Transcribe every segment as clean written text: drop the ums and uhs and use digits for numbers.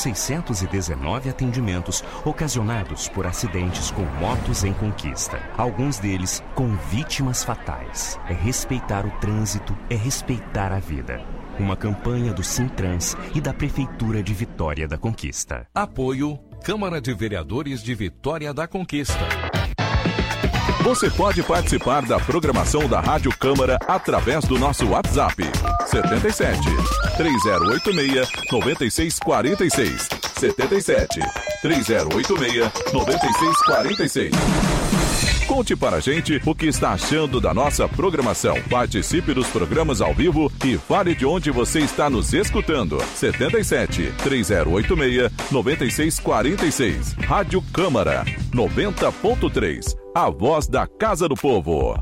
619 atendimentos ocasionados por acidentes com motos em Conquista. Alguns deles com vítimas fatais. É respeitar o trânsito, é respeitar a vida. Uma campanha do Sintrans e da Prefeitura de Vitória da Conquista. Apoio Câmara de Vereadores de Vitória da Conquista. Você pode participar da programação da Rádio Câmara através do nosso WhatsApp 77 3086 9646 77 3086 9646. Conte para a gente o que está achando da nossa programação. Participe dos programas ao vivo e fale de onde você está nos escutando. 77 3086 9646. Rádio Câmara 90.3. A voz da Casa do Povo.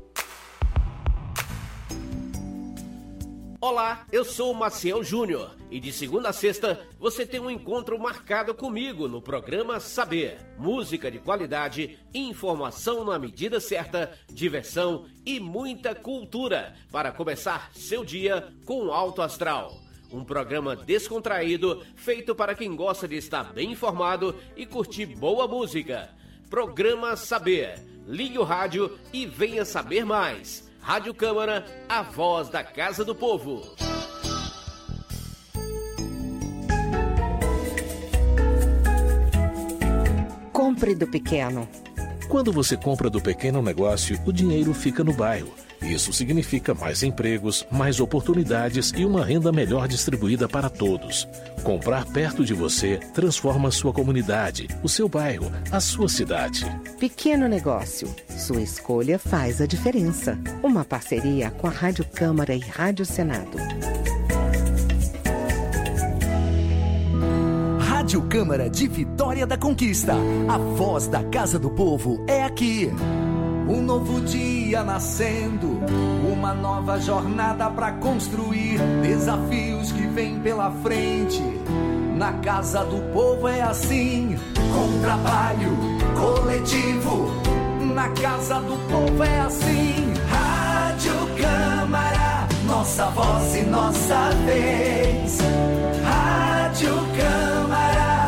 Olá, eu sou o Maciel Júnior e de segunda a sexta você tem um encontro marcado comigo no programa Saber. Música de qualidade, informação na medida certa, diversão e muita cultura para começar seu dia com alto astral. Um programa descontraído feito para quem gosta de estar bem informado e curtir boa música. Programa Saber. Ligue o rádio e venha saber mais. Rádio Câmara, a voz da Casa do Povo. Compre do pequeno. Quando você compra do pequeno negócio, o dinheiro fica no bairro. Isso significa mais empregos, mais oportunidades e uma renda melhor distribuída para todos. Comprar perto de você transforma a sua comunidade, o seu bairro, a sua cidade. Pequeno negócio. Sua escolha faz a diferença. Uma parceria com a Rádio Câmara e Rádio Senado. Rádio Câmara de Vitória da Conquista. A voz da Casa do Povo é aqui. Um novo dia nascendo, uma nova jornada para construir, desafios que vêm pela frente. Na Casa do Povo é assim, com trabalho coletivo. Na Casa do Povo é assim. Rádio Câmara, nossa voz e nossa vez. Rádio Câmara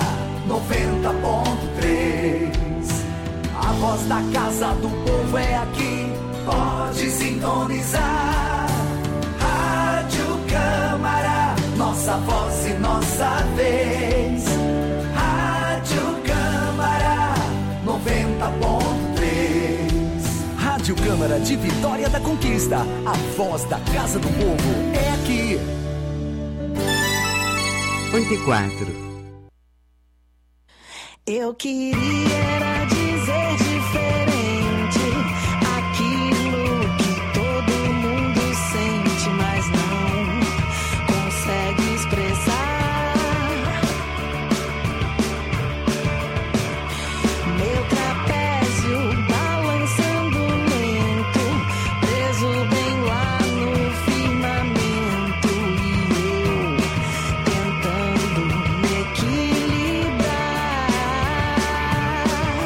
90.3. A voz da Casa do Povo é aqui, pode sintonizar. Rádio Câmara, nossa voz e nossa vez. Rádio Câmara 90.3. Rádio Câmara de Vitória da Conquista, a voz da Casa do Povo é aqui. 8:04. Eu queria era dizer diferente aquilo que todo mundo sente, mas não consegue expressar. Meu trapézio balançando lento, preso bem lá no firmamento, e eu tentando me equilibrar.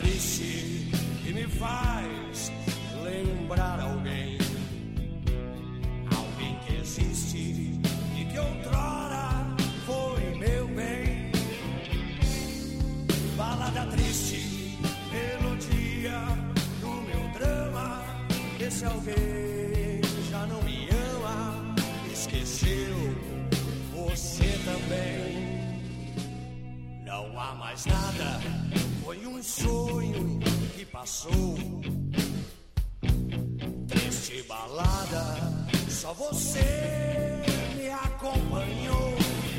triste que me faz lembrar alguém. Alguém que existe e que outrora foi meu bem. Balada triste, melodia do meu drama. Esse alguém já não me ama, esqueceu você também. Não há mais nada, foi um sonho que passou. Triste balada, só você me acompanhou.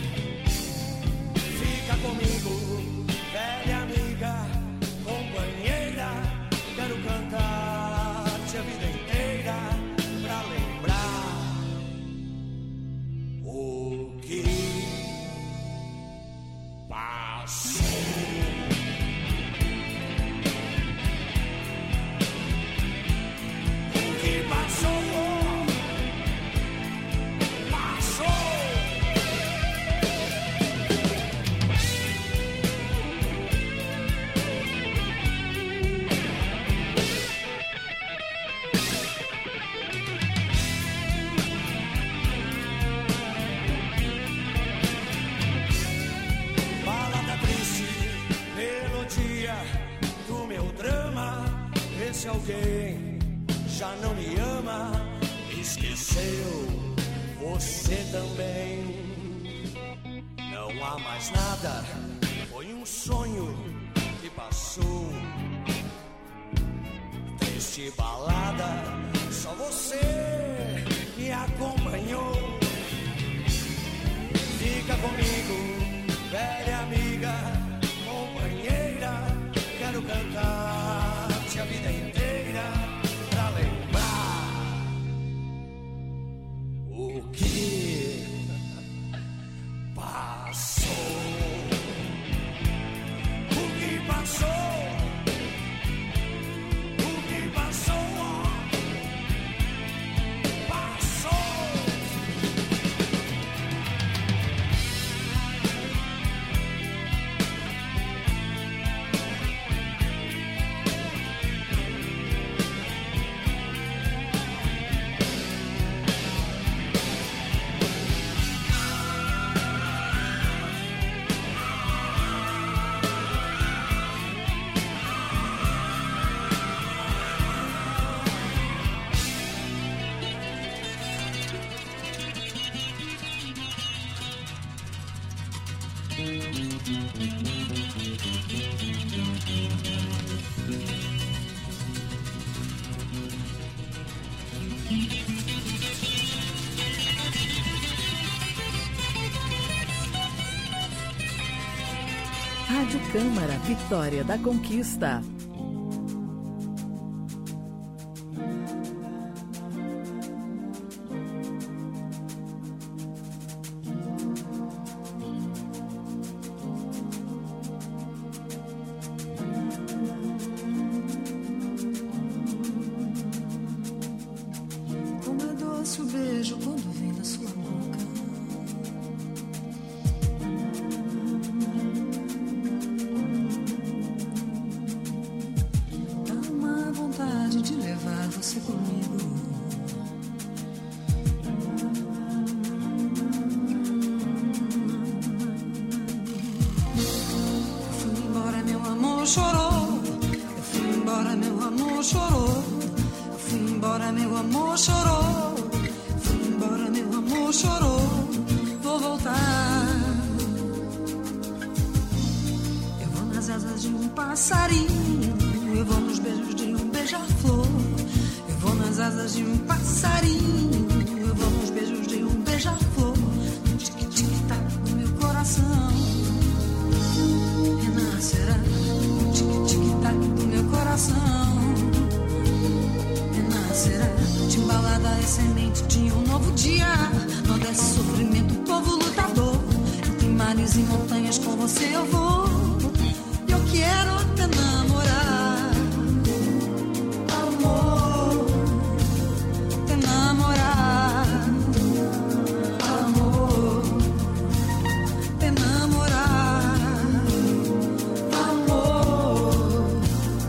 Fica comigo, velha amiga, companheira. Quero cantar-te a vida inteira pra lembrar o que passou. O que passou? Se alguém já não me ama, esqueceu você também. Não há mais nada, foi um sonho que passou. Triste balada, só você me acompanhou. Fica comigo, velha amiga, companheira. Quero cantar-te a vida inteira pra lembrar o que passou. O que passou? O que passou? Passou. Rádio Câmara, Vitória da Conquista. Como é doce o beijo quando vem da sua boca. Dá uma vontade de levar você comigo. Eu fui embora, meu amor chorou. Eu fui embora, meu amor chorou. Eu fui embora, meu amor chorou. Fui embora, meu amor chorou. Vou voltar. Eu vou nas asas de um passarinho. Eu vou nos beijos de um beija-flor. Eu vou nas asas de um passarinho. Eu vou nos beijos de um beija-flor. No tic-tic-tac do meu coração renascerá. No tic-tic-tac do meu coração renascerá. Timbalada é semente de um novo dia. Não desce sofrimento, povo lutador. Entre mares e montanhas com você eu vou. Eu quero te namorar, amor. Te namorar, amor. Te namorar, amor.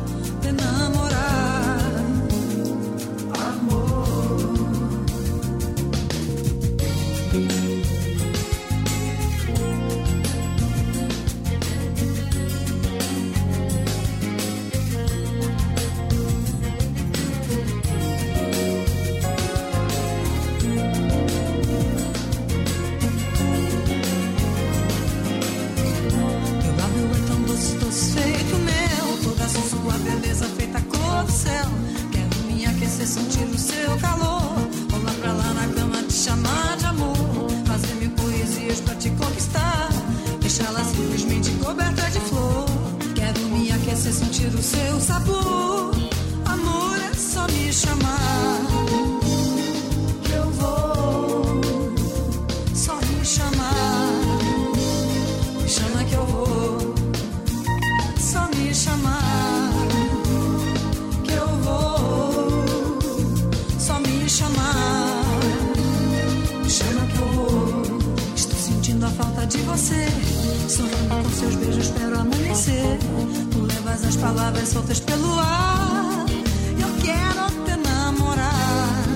seu calor. Rolar pra lá na cama, te chamar de amor. Fazer mil poesias pra te conquistar. Deixá-la simplesmente coberta de flor. Quero me aquecer, sentir o seu sabor. Amor é só me chamar. Eu vou. Só me chamar. Me chama que eu vou. Só me chamar. Que eu vou. Só me chamar. Me chama que eu vou. Estou sentindo a falta de você. Sonhando com seus beijos, espero amanhecer. Tu levas as palavras soltas pelo ar. Eu quero te namorar.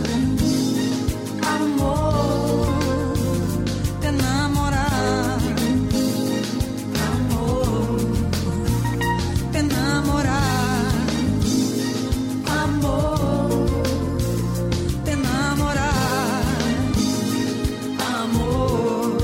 Amor, te namorar. Amor, te namorar. Amor, te namorar. Amor.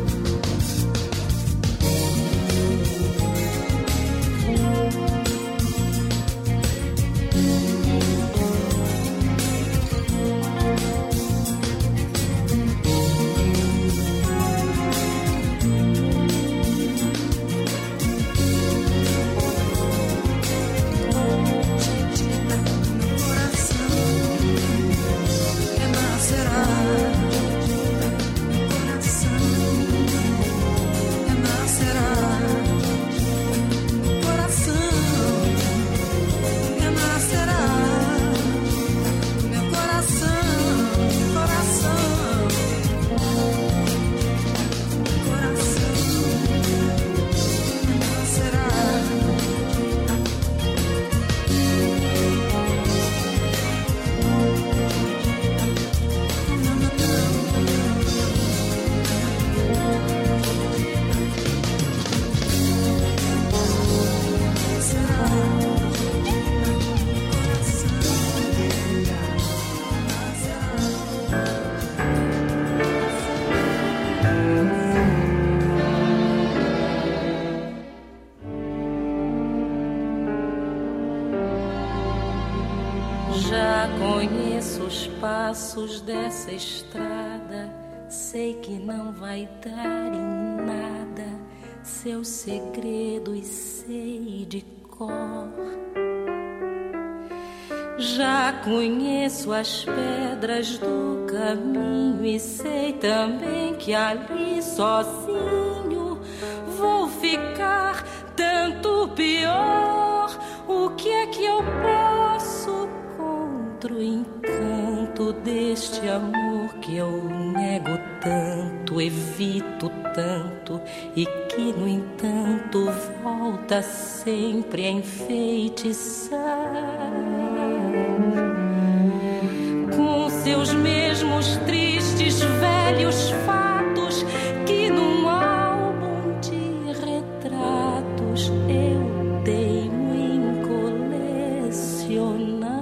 Já conheço os passos dessa estrada, sei que não vai dar em nada, seus segredos sei de cor. Já conheço as pedras do caminho e sei também que ali sozinho vou ficar tanto pior. O que é que eu posso contra o encanto deste amor que eu nego tanto, evito tanto e que, no entanto, volta sempre a enfeitiçar com seus mesmos tristes velhos fatos que num álbum de retratos eu teimo em colecionar.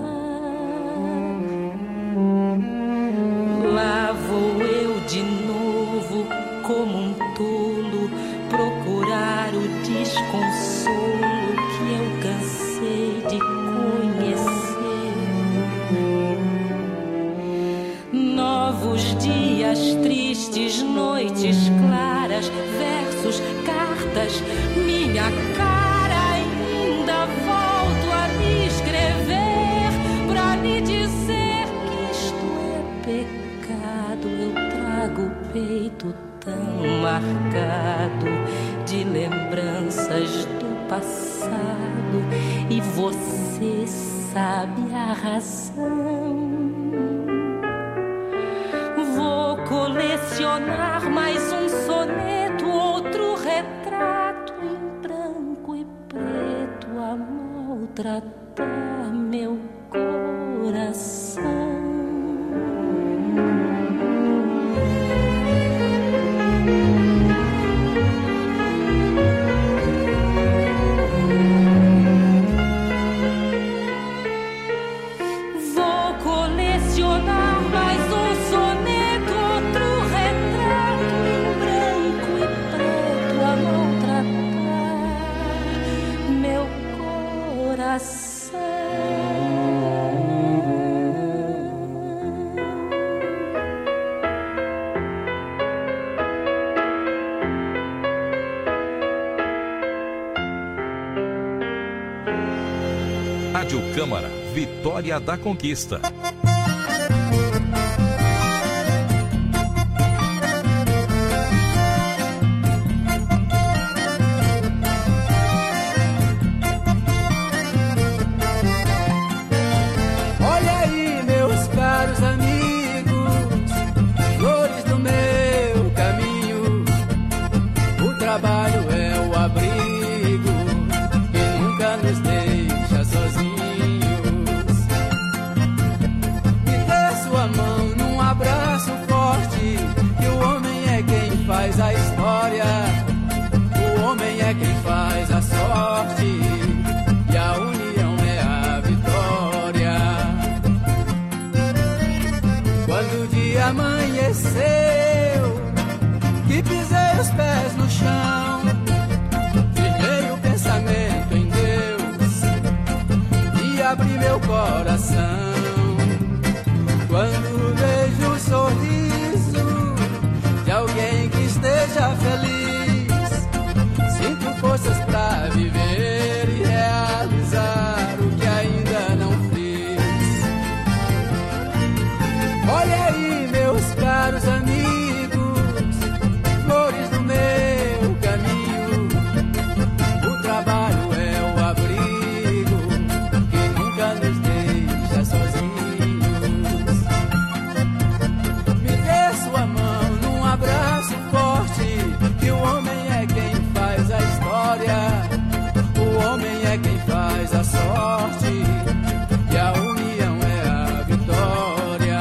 Lá vou eu de novo como um tolo procurar o desconsolo que eu cansei de conhecer. Novos dias tristes, noites claras, versos, cartas, minha cara ainda volto a lhe escrever pra lhe dizer que isto é pecado. Eu trago o peito tão marcado de lembranças do passado e você sabe a razão. Vou colecionar mais um soneto, outro retrato em branco e preto a maltratar meu coração. Meu coração. Câmara, Vitória da Conquista. Olha aí, meus caros amigos, flores do meu caminho. O trabalho é o abrigo que nunca nos deixa sozinhos. Me dê sua mão num abraço forte, que o homem é quem faz a história. O homem é quem faz a sorte, e a união é a vitória. Quando o dia amanheceu, que pisei os pés no chão, firmei o pensamento em Deus e abri meu coração. Quando vejo o sorriso de alguém que esteja feliz, sinto forças pra viver e realizar o que ainda não fiz. Olha aí, meus caros amigos, flores do meu caminho. O trabalho é o abrigo que nunca nos deixa sozinhos. Me dê sua mão num abraço forte, que o homem é quem faz a história. O homem é quem faz a sorte, e a união é a vitória.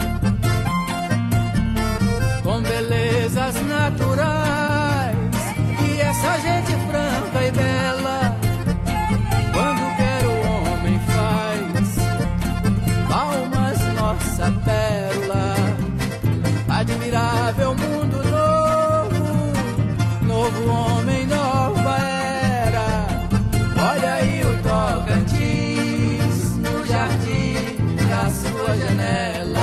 Com belezas naturais e essa gente franca e bela, quando quer o homem faz palmas nossa pérola. Admirável mundo novo, novo homem, nova era. Olha aí o Tocantins no jardim da sua janela.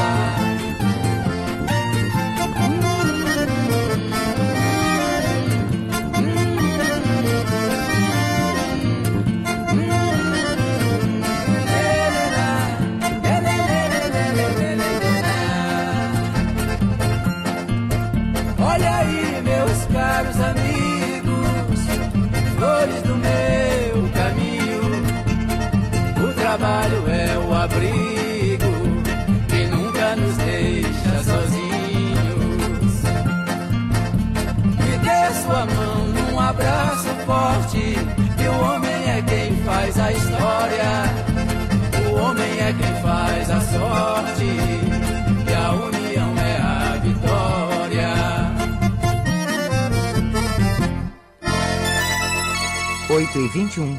Olha aí, meus caros amigos, flores do meu caminho. O trabalho é o abrigo que nunca nos deixa sozinhos. Me dê sua mão num abraço forte, que o homem é quem faz a história. O homem é quem faz a sorte, e a união é a vitória. 8h21.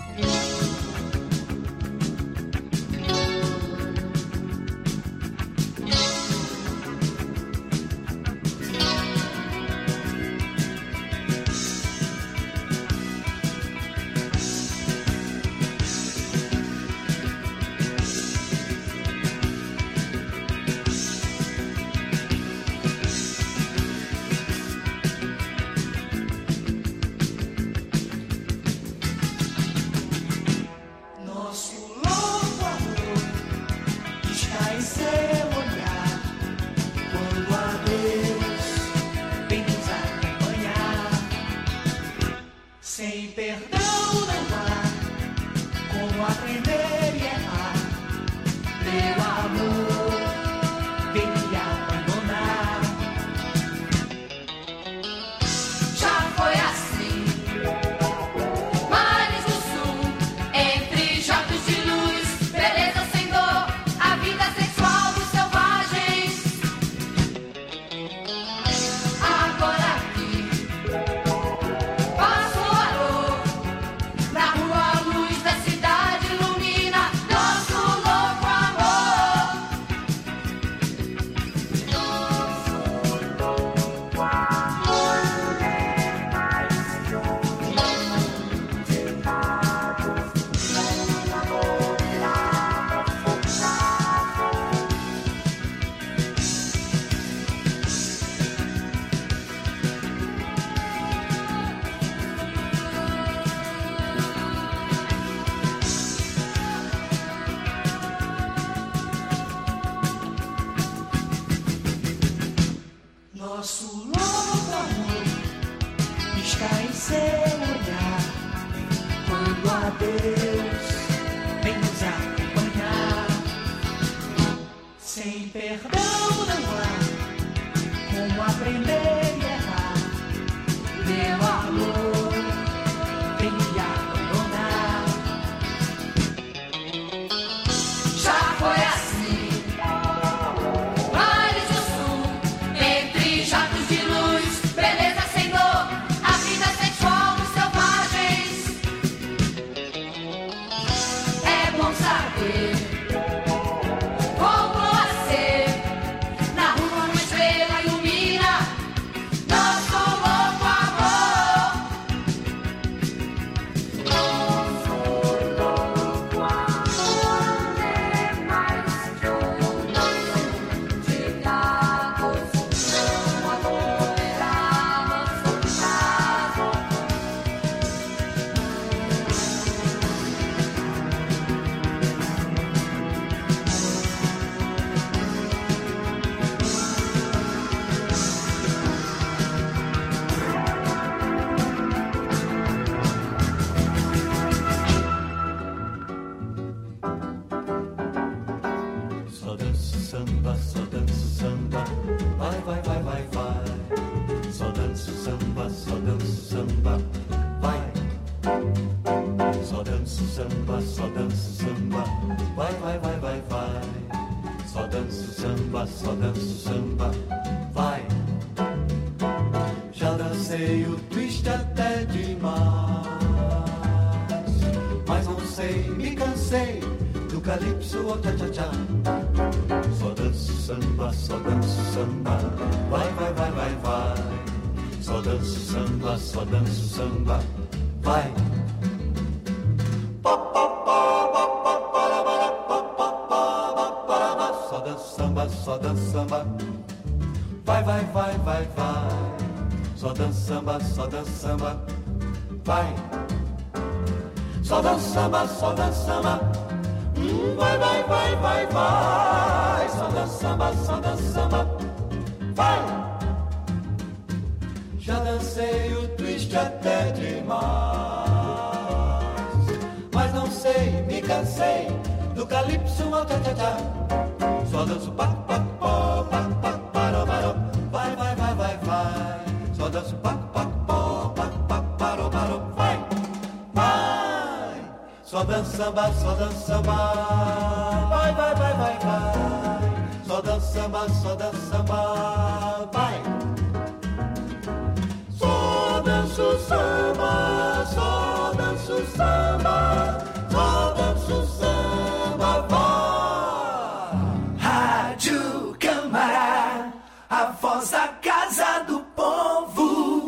seu olhar, quando a Deus vem nos acompanhar. Sem perdão não há como aprender e errar. Meu amor, vem me abandonar. Já foi assim, mares do sul, entre jatos de luz, beleza sem dor, a vida sexual dos selvagens. É bom saber como a ser, na rua uma estrela ilumina nosso louco amor. Nosso louco amor é mais que um banho de gatos. Não adorar nosso caso. Só danço samba, vai, vai, vai, vai, vai. Só danço samba, vai. Só danço samba, vai, vai, vai, vai, vai. Só danço samba, vai. Já dancei o twist até demais, mas não sei, me cansei do calypso ou tcha-tcha-tcha. Só danço samba, vai, vai, vai, vai, vai. Só danço samba, vai. Só danço samba, vai, vai, vai, vai, vai. Só danço samba, vai. Só danço samba, vai, vai, vai, vai, vai. Só danço samba, vai. Já dancei o twist até demais, mas não sei, me cansei do calypso ao tcha-tcha-tcha. Só danço pa, pa, pó, pa, pa, paró, paró. Vai, vai, vai, vai, vai. Só danço pa, pa, pó, pa, pa, paró, paró. Vai, vai. Só danço samba, vai, vai, vai, vai, vai. Só danço samba, vai. Só danço samba, só danço samba, só danço samba, vai. Rádio Câmara, a voz da Casa do Povo.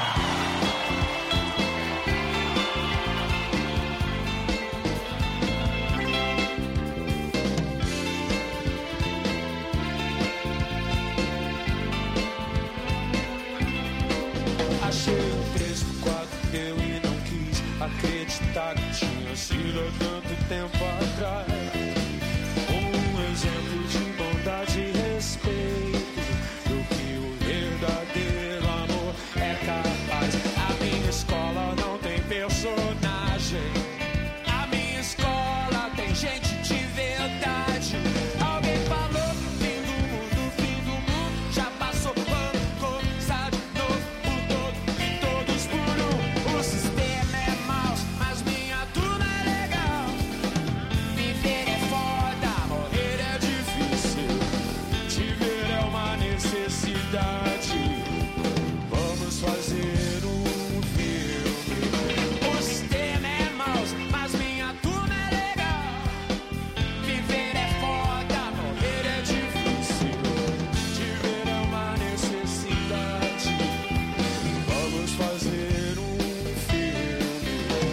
Achei um 3 por 4 deu e não quis acreditar que tinha sido há tanto tempo atrás. Um exemplo de bondade e respeito do que o verdadeiro amor é capaz. A minha escola não tem personagem, a minha escola tem gente de verdade. Alguém falou fim do mundo, já passou pano, começar de novo por todo e todos por um. O sistema é mau, mas minha turma é legal. Viver é foda, morrer é difícil. Te ver é uma necessidade. Vamos fazer um filme. O sistema é mau, mas minha turma é legal. Viver é foda, morrer é difícil. Te ver é uma necessidade. Vamos fazer um filme.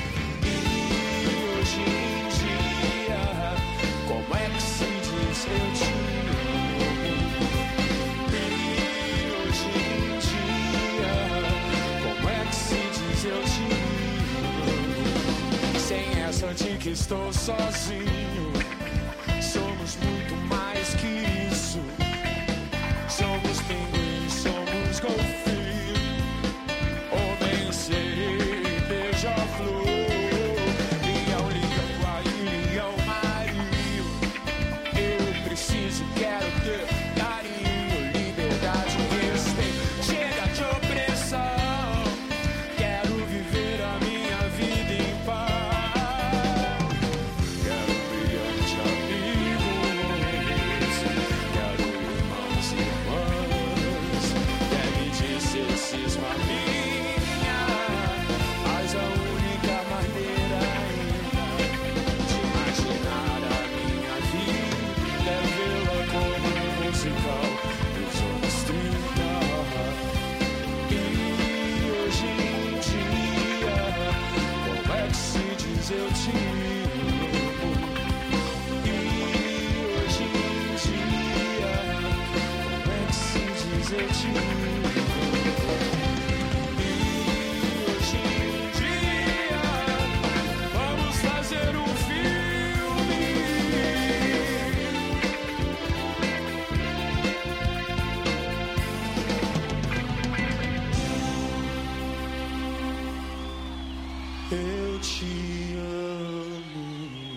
E hoje em dia, como é que se diz eu te amo? E hoje em dia, como é que se diz eu te amo? Sem essa de que estou sozinho, somos muito mais que isso. Somos pinguins, somos golfinhos, ou bem sei. eu te amo. E hoje em dia vamos fazer um filme. Eu te amo.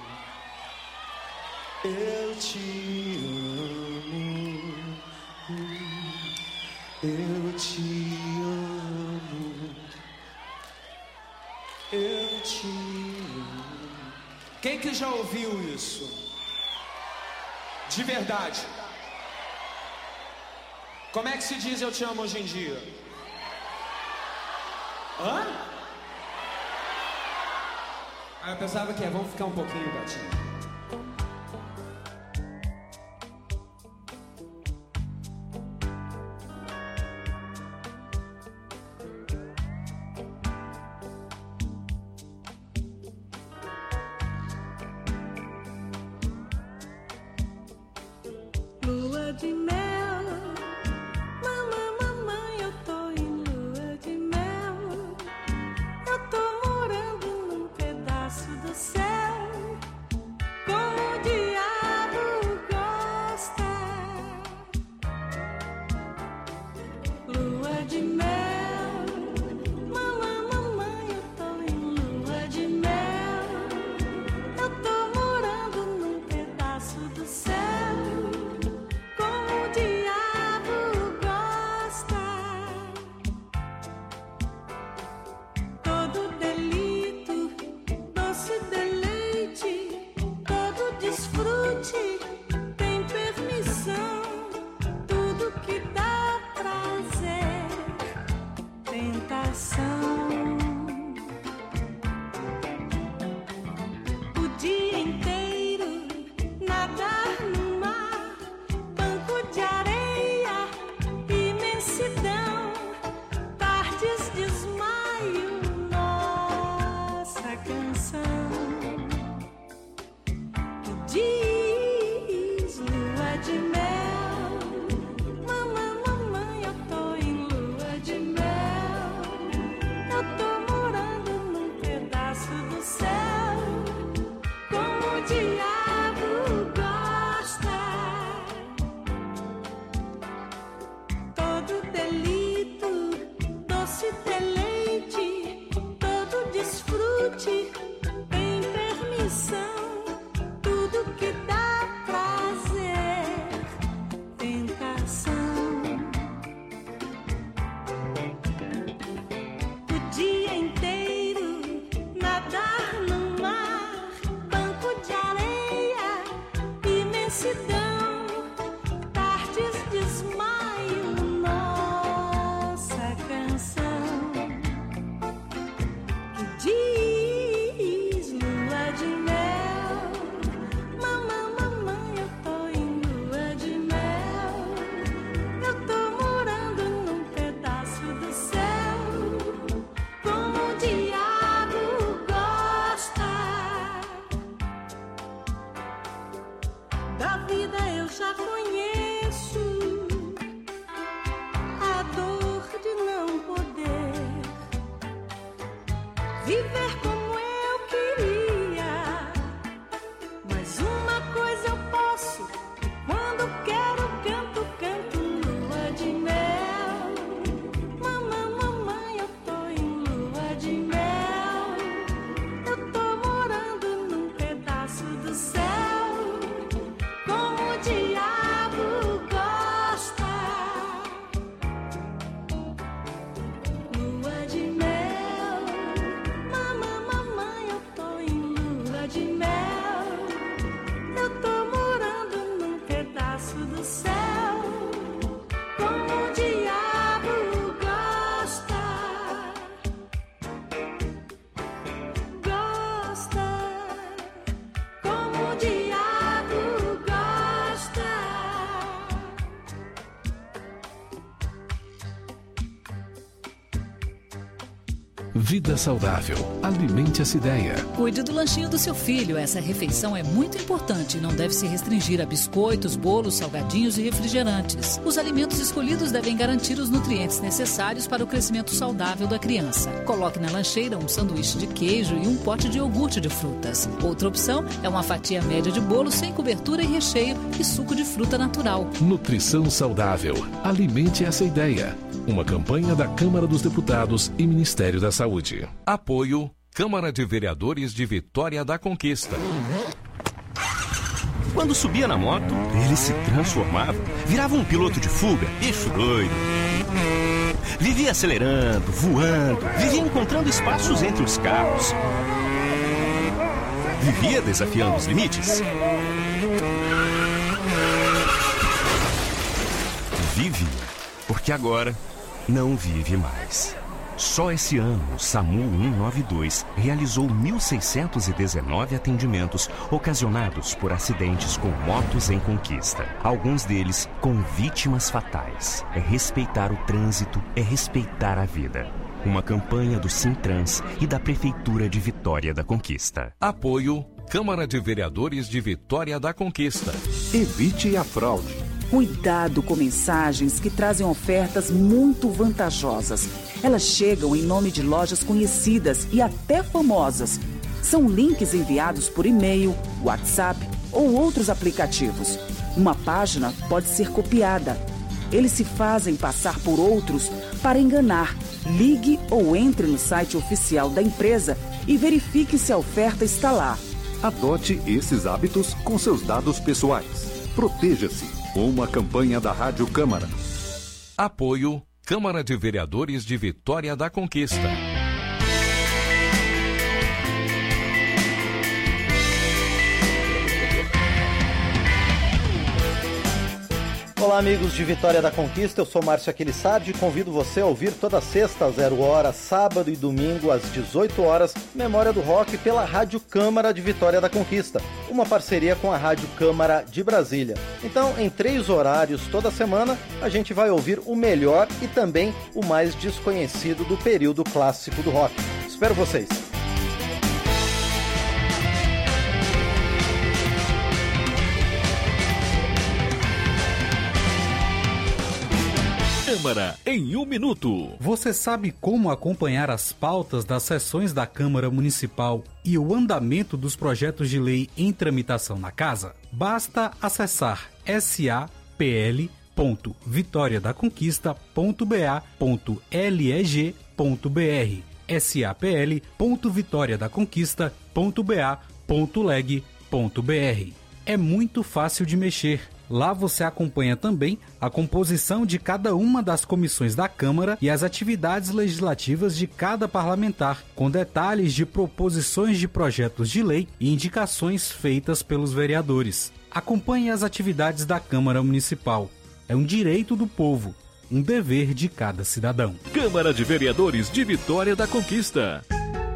Eu te amo. Eu te amo. Eu te amo. Quem que já ouviu isso? De verdade. Como é que se diz eu te amo hoje em dia? Hã? Ah, eu pensava que vamos ficar um pouquinho, Gatinho. Lua de mel, mamãe, eu tô em lua de mel. Eu tô morando num pedaço do céu, como o diabo gosta. Lua de mel, mamãe, eu tô em lua de mel. Eu tô morando num pedaço do céu, como o diabo gosta. Todo delito, doce deleite, todo desfrute tem permissão. Tudo que dá prazer, tentação. O dia inteiro nadar no mar, banco de areia, imensidão, tardes desmaio, nossa canção. Diz lua de mel, mamãe, eu tô em lua de mel. Eu tô morando num pedaço do céu, como o diabo gosta. Todo delito, doce deleite, todo desfrute tem permissão. Tudo que dá prazer, tentação. O dia inteiro nadar no mar, banco de areia, imensidão, tardes desmaio, nossa canção. Que diz lua de mel, mamãe, eu tô em lua de mel. Eu tô morando num pedaço do céu, como o diabo gosta. Da vida eu já conheço a dor de não poder viver como eu queria. Mas uma coisa eu posso, quando quero canto lua de mel. Mamãe, eu tô em lua de mel. Eu tô morando num pedaço do céu, como o diabo gosta. Lua de mel, mamãe. Vida saudável. Alimente essa ideia. Cuide do lanchinho do seu filho. Essa refeição é muito importante e não deve se restringir a biscoitos, bolos, salgadinhos e refrigerantes. Os alimentos escolhidos devem garantir os nutrientes necessários para o crescimento saudável da criança. Coloque na lancheira um sanduíche de queijo e um pote de iogurte de frutas. Outra opção é uma fatia média de bolo sem cobertura e recheio e suco de fruta natural. Nutrição saudável. Alimente essa ideia. Uma campanha da Câmara dos Deputados e Ministério da Saúde. Apoio Câmara de Vereadores de Vitória da Conquista. Quando subia na moto, ele se transformava, virava um piloto de fuga, bicho doido. Vivia acelerando, voando, vivia encontrando espaços entre os carros. Vivia desafiando os limites. Vive, porque agora não vive mais. Só esse ano, o SAMU 192 realizou 1.619 atendimentos ocasionados por acidentes com motos em conquista. Alguns deles com vítimas fatais. É respeitar o trânsito, é respeitar a vida. Uma campanha do Sintrans e da Prefeitura de Vitória da Conquista. Apoio Câmara de Vereadores de Vitória da Conquista. Evite a fraude. Cuidado com mensagens que trazem ofertas muito vantajosas. Elas chegam em nome de lojas conhecidas e até famosas. São links enviados por e-mail, WhatsApp ou outros aplicativos. Uma página pode ser copiada. Eles se fazem passar por outros para enganar. Ligue ou entre no site oficial da empresa e verifique se a oferta está lá. Adote esses hábitos com seus dados pessoais. Proteja-se. Uma campanha da Rádio Câmara. Apoio Câmara de Vereadores de Vitória da Conquista. Olá, amigos de Vitória da Conquista, eu sou Márcio Aquilissardi e convido você a ouvir toda sexta às 0h, sábado e domingo às 18h, Memória do Rock pela Rádio Câmara de Vitória da Conquista, uma parceria com a Rádio Câmara de Brasília. Então, em 3 horários toda semana, a gente vai ouvir o melhor e também o mais desconhecido do período clássico do rock. Espero vocês! Câmara em 1 minuto. Você sabe como acompanhar as pautas das sessões da Câmara Municipal e o andamento dos projetos de lei em tramitação na Casa? Basta acessar sapl.vitoriadaconquista.ba.leg.br sapl.vitoriadaconquista.ba.leg.br. É muito fácil de mexer. Lá você acompanha também a composição de cada uma das comissões da Câmara e as atividades legislativas de cada parlamentar, com detalhes de proposições de projetos de lei e indicações feitas pelos vereadores. Acompanhe as atividades da Câmara Municipal. É um direito do povo, um dever de cada cidadão. Câmara de Vereadores de Vitória da Conquista.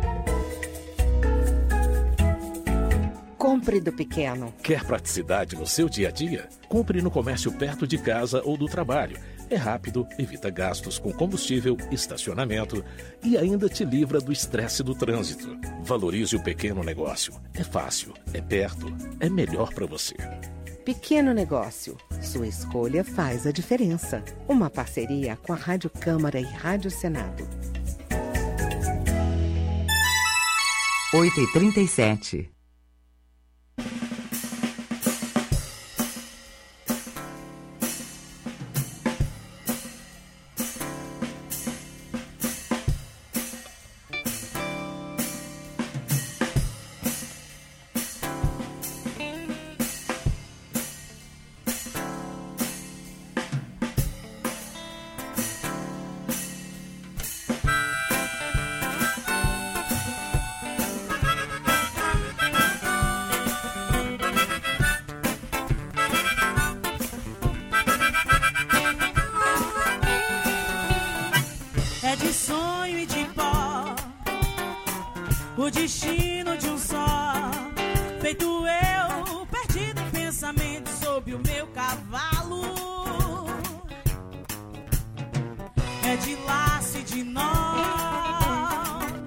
Compre do pequeno. Quer praticidade no seu dia a dia? Compre no comércio perto de casa ou do trabalho. É rápido, evita gastos com combustível, estacionamento e ainda te livra do estresse do trânsito. Valorize o pequeno negócio. É fácil, é perto, é melhor para você. Pequeno negócio. Sua escolha faz a diferença. Uma parceria com a Rádio Câmara e Rádio Senado. 8h37. O destino de um só, feito eu, perdido em pensamento sob o meu cavalo. É de laço e de nós,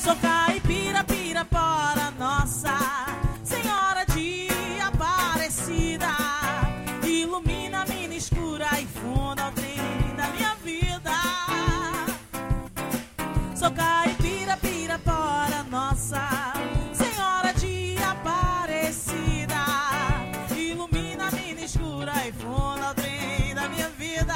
Sou caipira, pirapora, Nossa Senhora de Aparecida. Ilumina a mina escura e funda o trem da minha vida. Sou caipira, pirapora, Nossa Senhora de Aparecida. Ilumina a mina escura e funda o trem da minha vida.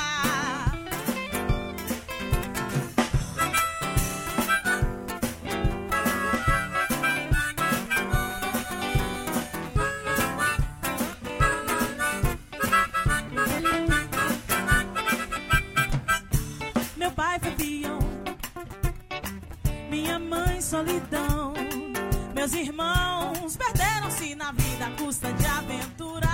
Meu pai foi peão, minha mãe solidão. Meus irmãos perderam-se na vida à custa de aventuras.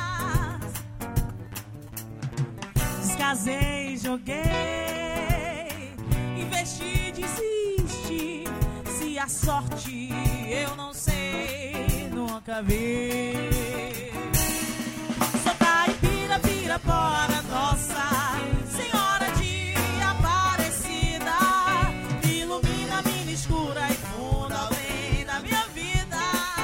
Descasei, joguei, investi, desisti. Se a sorte eu não sei, nunca vi. Sou caipira, pirapora, Nossa Senhora de Aparecida. Ilumina a mina escura e funda o trem da minha vida.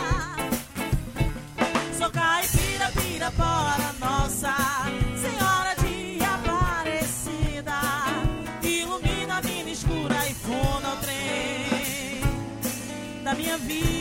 Sou caipira, pirapora, Nossa Senhora de Aparecida. Ilumina a mina escura e funda o trem da minha vida.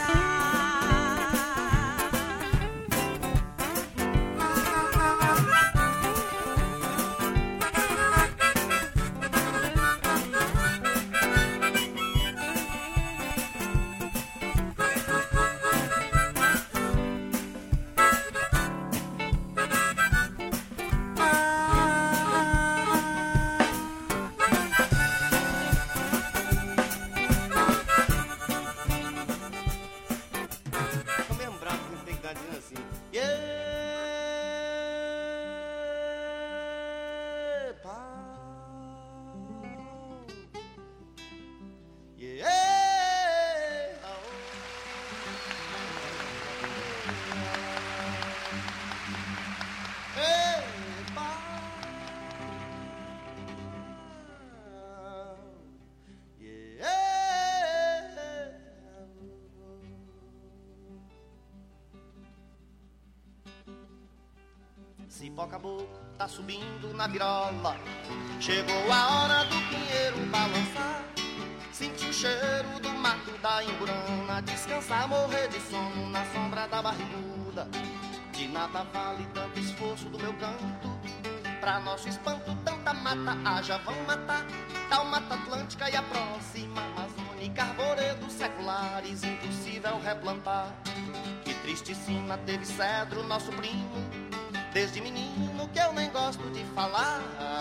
Cipó caboclo tá subindo na virola. Chegou a hora do pinheiro balançar. Senti o cheiro do mato da Imburana. Descansar, morrer de sono na sombra da barriguda. De nada vale tanto esforço do meu canto. Pra nosso espanto tanta mata haja, vão matar. Tal Mata Atlântica e a próxima Amazônica. Arvoredos seculares, impossível replantar. Que triste sina teve cedro, nosso primo. Desde menino que eu nem gosto de falar.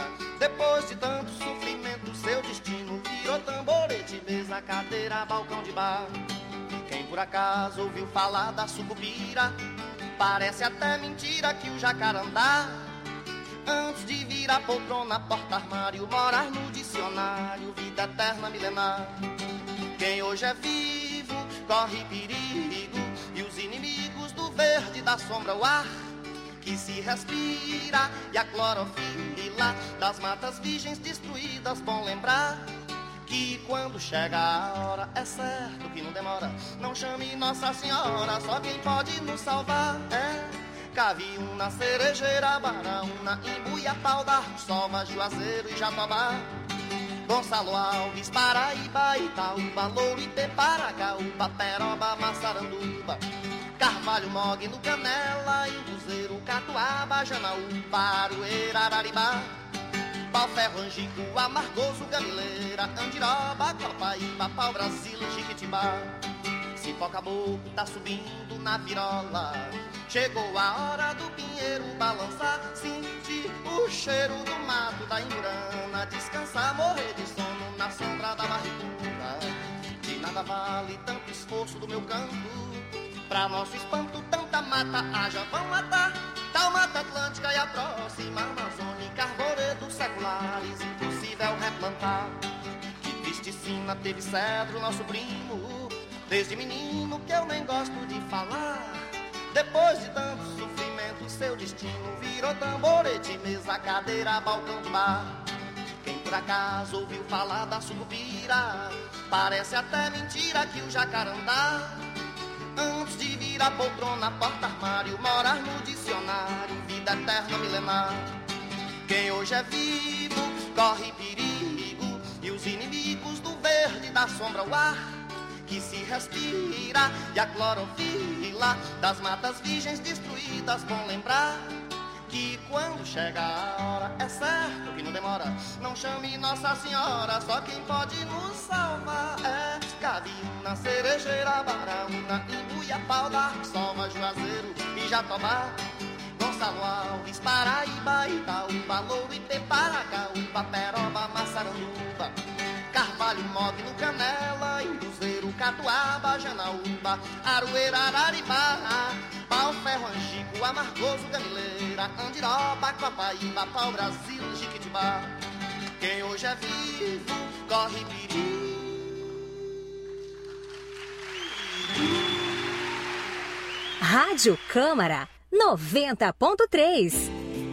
Depois de tanto sofrimento, seu destino virou tamborete, mesa, cadeira, balcão de bar. Quem por acaso ouviu falar da sucupira, parece até mentira que o jacarandá, antes de virar poltrona, porta-armário, morar no dicionário, vida eterna milenar. Quem hoje é vivo corre perigo, e os inimigos do verde da sombra o ar que se respira, e a clorofila das matas virgens destruídas. Bom lembrar que quando chega a hora, é certo que não demora. Não chame Nossa Senhora, só quem pode nos salvar é Caviúna, Cerejeira, Baraúna, Imbuiapau, Sova, Juazeiro e Jatobá. Gonçalo Alves, Paraíba, Itaúba, Louro, Ité, Paracaúba, Peroba, Massaranduba, Carvalho, Mogno, Canela, Imbuzeiro, Catuaba, Janaúba, Aroeira, Araribá, Pau-Ferro, Angico, Amargoso, Gamileira, Andiroba, Copaíba, Pau-Brasil e Jiquitibá. Cipó caboclo tá subindo na virola. Chegou a hora do pinheiro balançar. Senti o cheiro do mato da Imburana. Descansar, morrer de sono na sombra da barriguda. De nada vale tanto esforço do meu canto. Pra nosso espanto tanta mata haja, vão matar. Tal Mata Atlântica e a próxima Amazônica. Arvoredos seculares, impossível replantar. Que triste sina teve cedro, nosso primo. Desde menino que eu nem gosto de falar. Depois de tanto sofrimento, seu destino virou tamborete, mesa, cadeira, balcão de bar. Quem por acaso ouviu falar da sucupira, parece até mentira que o jacarandá, antes de vir a poltrona, porta-armário, morar no dicionário, vida eterna milenar. Quem hoje é vivo corre perigo, e os inimigos do verde da sombra ao ar que se respira, e a clorofila das matas virgens destruídas, bom lembrar que quando chega a hora, é certo que não demora, não chame Nossa Senhora, só quem pode nos salvar é Cavina, Cerejeira, Baraúna, Imbuiapau, Soma, Juazeiro e Jatobá, Gonçalo Alves, Paraíba, Itaúba, Louité, Paracaúba, Peroba, Massaranduba, Carvalho, Mogno, Canela, Induzeiro, Catuaba, Janaúba, Aroeira, Araribá, Pau, Ferro, Angico, Amargoso, Gamileira, Andiroba, Copaíba, Pau, Brasil, Jiquitibá. Quem hoje é vivo corre perigo. Rádio Câmara 90.3.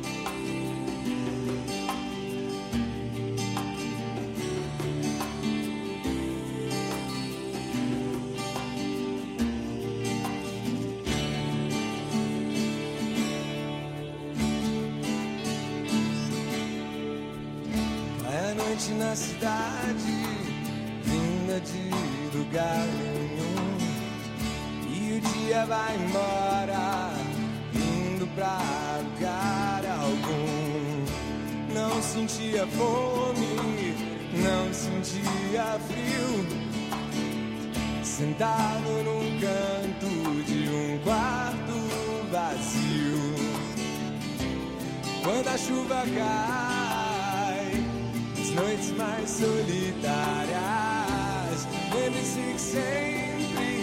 É noite na cidade, vinda de lugar nenhum, e o dia vai embora, indo pra lugar algum. Não sentia fome, não sentia frio, sentado num canto de um quarto vazio. Quando a chuva cai, as noites mais solitárias, lembre-se que sempre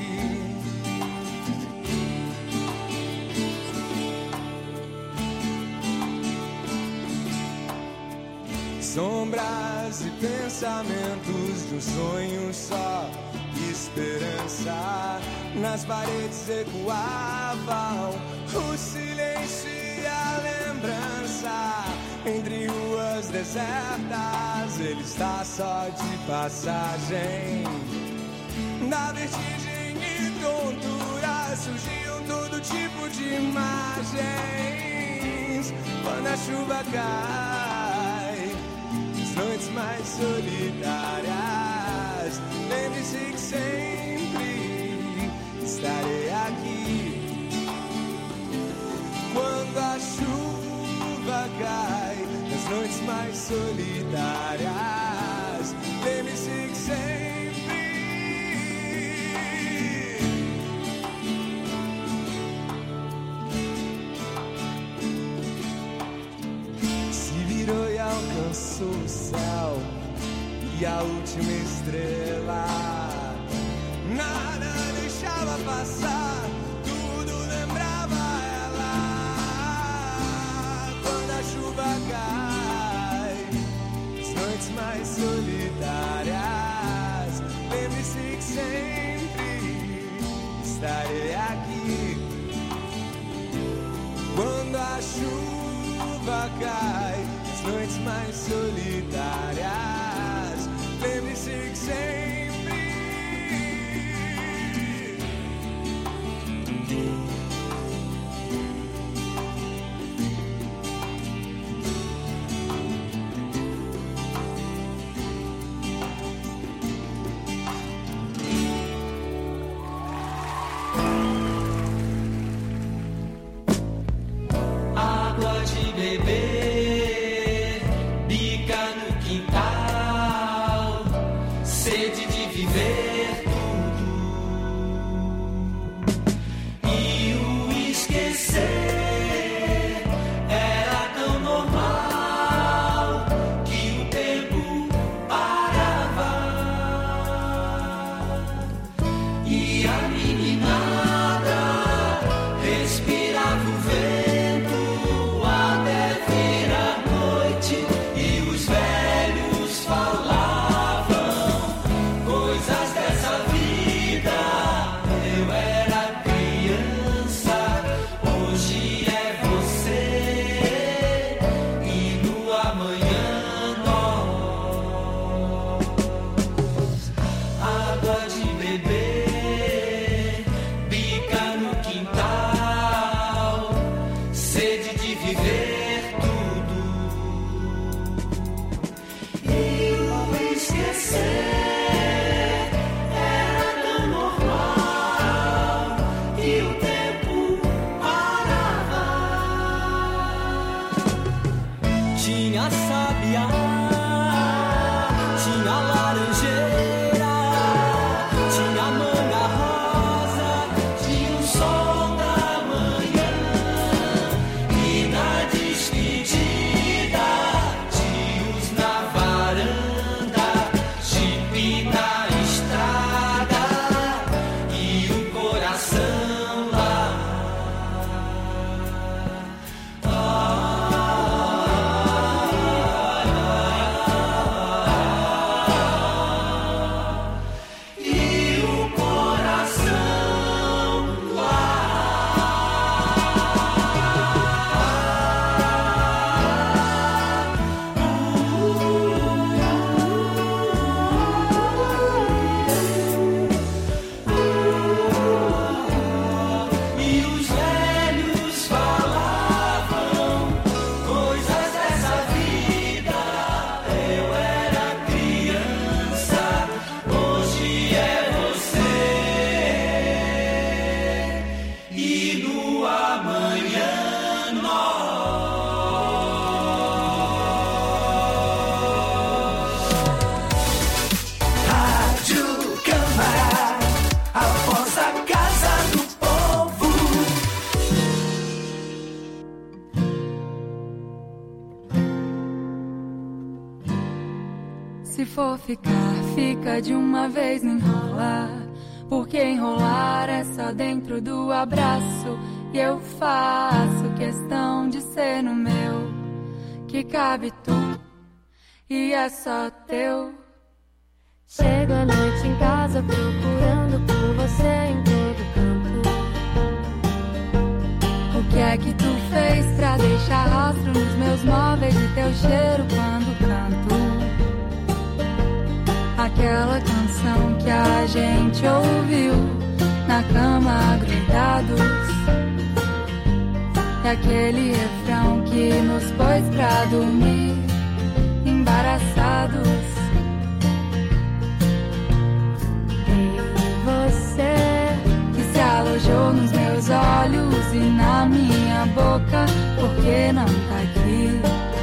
sombras e pensamentos de um sonho só, esperança nas paredes ecoavam, o silêncio e a lembrança. Entre ruas desertas, ele está só de passagem. Na vertigem e tontura surgiam todo tipo de imagens. Quando a chuva cai, as noites mais solitárias, lembre-se que sempre estarei aqui. Quando a chuva cai, nas noites mais solitárias, lembre-se que sempre se virou e alcançou o céu e a última estrela. Nada deixava passar, tudo lembrava ela. Quando a chuva cai, as noites mais solitárias, lembre-se que sempre estarei aqui. Quando a chuva cai, as noites mais solitárias, lembre-se que sempre água de beber, bica no quintal, sede de viver tudo e o esquecer era tão normal que o tempo parava e a meninada respirava o vento até vir a noite e os velhos falavam coisas dessa água de beber, bica no quintal, sede de viver tudo e o esquecer era tão normal e o tempo parava. Tinha sabiá, tinha laranjeira, tinha manga rosa, tinha o sol da manhã e na despedida, tios na varanda, jipe na estrada e o coração lá. E o coração lá. E os velhos falavam coisas dessa vida. Eu era criança, hoje é você. E no amanhã Rádio Câmara, a voz da Casa do Povo. Se for ficar, fica de uma vez, não enrola. Porque enrolar é só dentro do abraço. E eu faço questão de ser no meu, que cabe tu e é só teu. Chego à noite em casa procurando por você em todo canto. O que é que tu fez pra deixar rastro nos meus móveis e teu cheiro quando canto? Aquela canção que a gente ouviu na cama grudados. E aquele refrão que nos pôs pra dormir embaraçados. E você Que se alojou nos meus olhos e na minha boca, porque não tá aqui?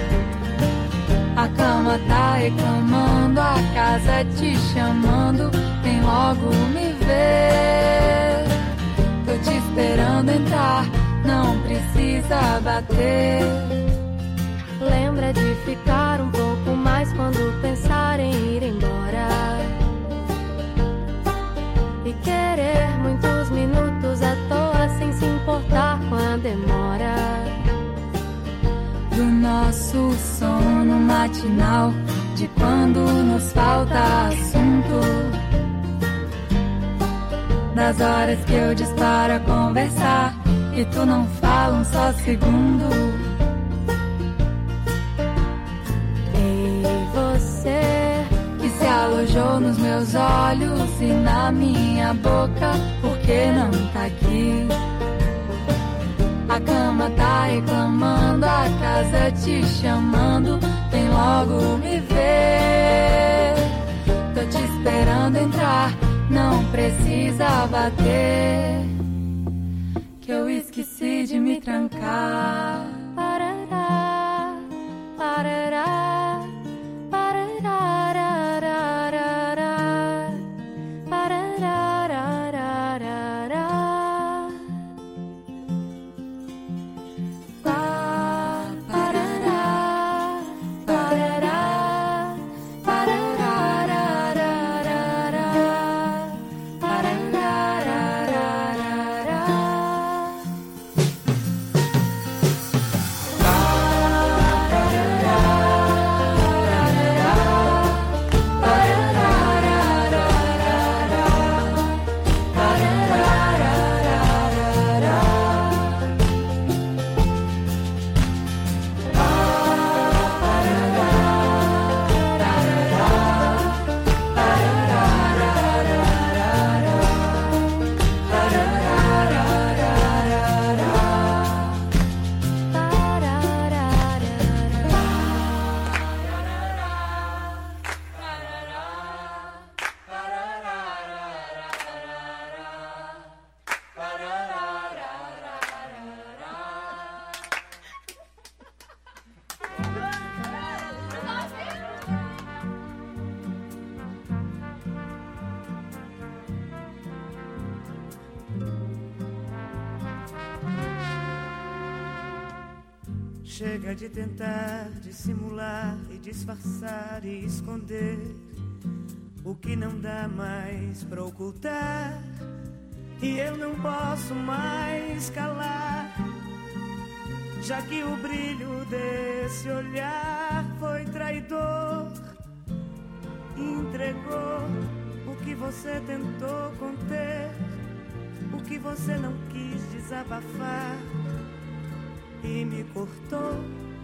A cama tá reclamando, a casa te chamando, vem logo me ver. Tô te esperando entrar, não precisa bater. lembra de ficar um pouco mais quando pensar em ir embora. E querer muitos minutos à toa sem se importar com a demora. Do nosso sono matinal, de quando nos falta assunto, das horas que eu disparo a conversar e tu não fala um só segundo. E você que se alojou nos meus olhos e na minha boca, porque não tá aqui? A cama tá reclamando, a casa te chamando, vem logo me ver. Tô te esperando entrar, não precisa bater, que eu esqueci de me trancar. Parará, parará, parará, parará, Chega de tentar dissimular e disfarçar e esconder o que não dá mais pra ocultar. E eu não posso mais calar, já que o brilho desse olhar foi traidor. Entregou o que você tentou conter, o que você não quis desabafar, e me cortou.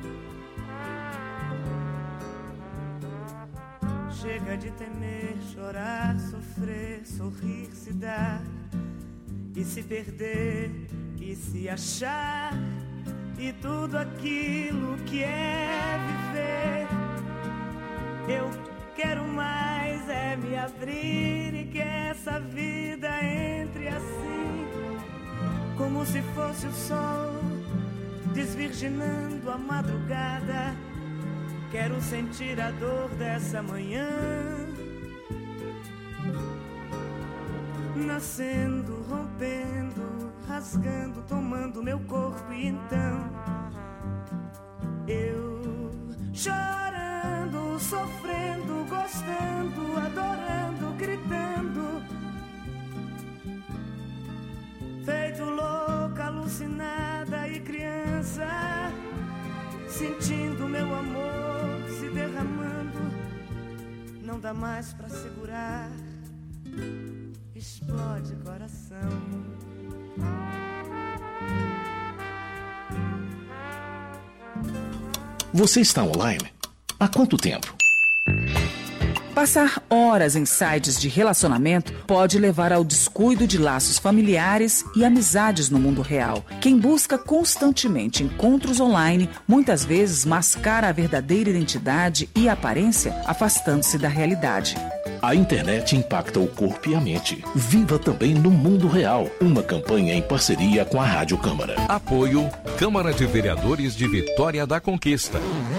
Chega de temer, chorar, sofrer, sorrir, se dar e se perder e se achar, e tudo aquilo que é viver. Eu quero mais é me abrir e que essa vida entre assim, como se fosse o sol desvirginando a madrugada. Quero sentir a dor dessa manhã, nascendo, rompendo, rasgando, tomando meu corpo. E então eu chorando, sofrendo, gostando, adorando, gritando, feito louca, alucinada e criança, sentindo meu amor se derramando. Não dá mais pra segurar, explode coração. Você está online? Há quanto tempo? Passar horas em sites de relacionamento pode levar ao descuido de laços familiares e amizades no mundo real. Quem busca constantemente encontros online, muitas vezes mascara a verdadeira identidade e aparência, afastando-se da realidade. A internet impacta o corpo e a mente. Viva também no mundo real. Uma campanha em parceria com a Rádio Câmara. Apoio Câmara de Vereadores de Vitória da Conquista.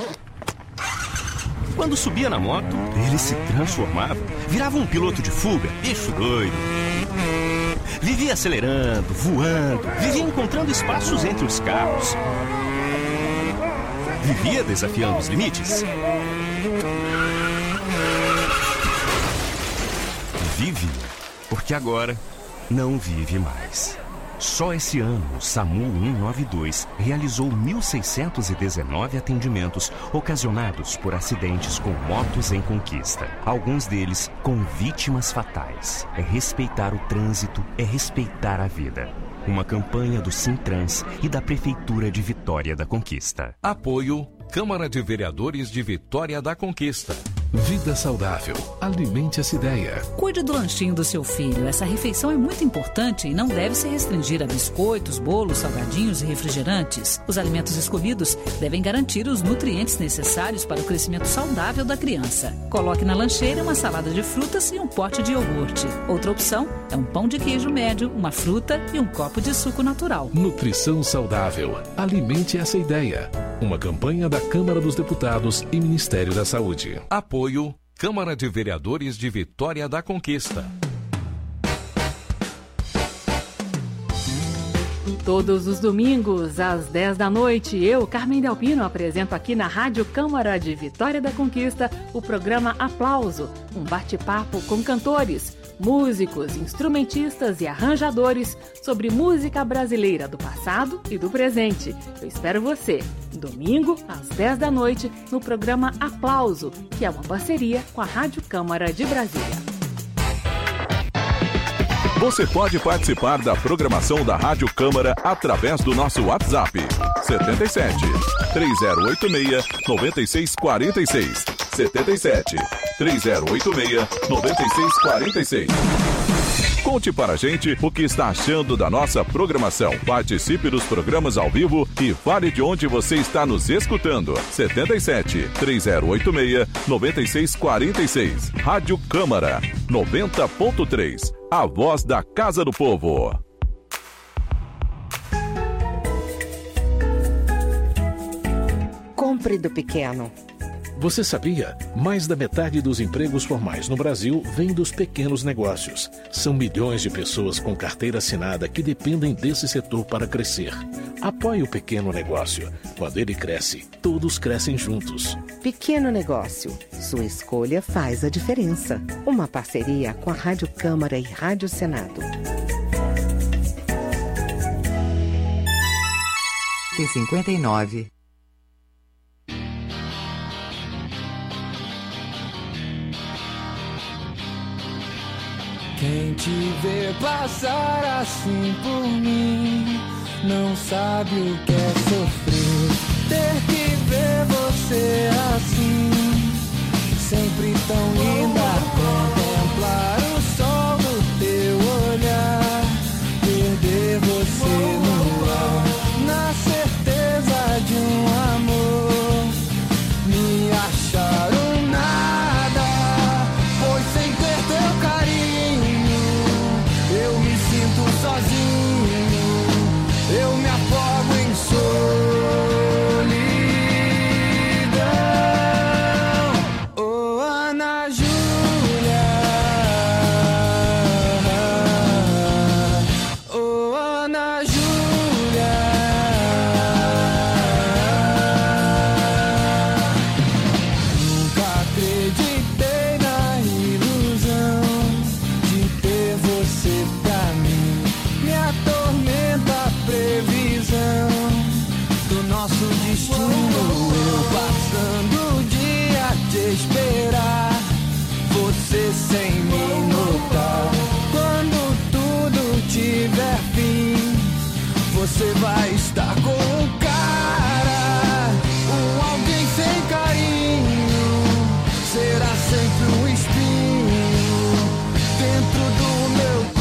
Quando subia na moto, ele se transformava, virava um piloto de fuga, bicho doido. Vivia acelerando, voando, vivia encontrando espaços entre os carros. Vivia desafiando os limites. Vive, porque agora não vive mais. Só esse ano, o SAMU 192 realizou 1.619 atendimentos ocasionados por acidentes com motos em conquista. Alguns deles com vítimas fatais. É respeitar o trânsito, é respeitar a vida. Uma campanha do Sintrans e da Prefeitura de Vitória da Conquista. Apoio Câmara de Vereadores de Vitória da Conquista. Vida saudável. Alimente essa ideia. Cuide do lanchinho do seu filho. Essa refeição é muito importante e não deve se restringir a biscoitos, bolos, salgadinhos e refrigerantes. Os alimentos escolhidos devem garantir os nutrientes necessários para o crescimento saudável da criança. Coloque na lancheira uma salada de frutas e um pote de iogurte. Outra opção é um pão de queijo médio, uma fruta e um copo de suco natural. Nutrição saudável. Alimente essa ideia. Uma campanha da Câmara dos Deputados e Ministério da Saúde. Apoio Câmara de Vereadores de Vitória da Conquista. Todos os domingos, às 10 da noite, eu, Carmen Delpino, apresento aqui na Rádio Câmara de Vitória da Conquista o programa Aplauso, um bate-papo com cantores, músicos, instrumentistas e arranjadores sobre música brasileira do passado e do presente. Eu espero você, domingo, às 10 da noite, no programa Aplauso, que é uma parceria com a Rádio Câmara de Brasília. Você pode participar da programação da Rádio Câmara através do nosso WhatsApp 77 3086 9646 77 3086 9646. Conte para a gente o que está achando da nossa programação. Participe dos programas ao vivo e fale de onde você está nos escutando. 77 3086 9646. Rádio Câmara 90.3. A voz da Casa do Povo. Compre do pequeno. Você sabia? Mais da metade dos empregos formais no Brasil vem dos pequenos negócios. São milhões de pessoas com carteira assinada que dependem desse setor para crescer. Apoie o pequeno negócio. Quando ele cresce, todos crescem juntos. Pequeno negócio. Sua escolha faz a diferença. Uma parceria com a Rádio Câmara e Rádio Senado. Tem 59. Quem te vê passar assim por mim não sabe o que é sofrer. Ter que ver você assim, sempre tão lindo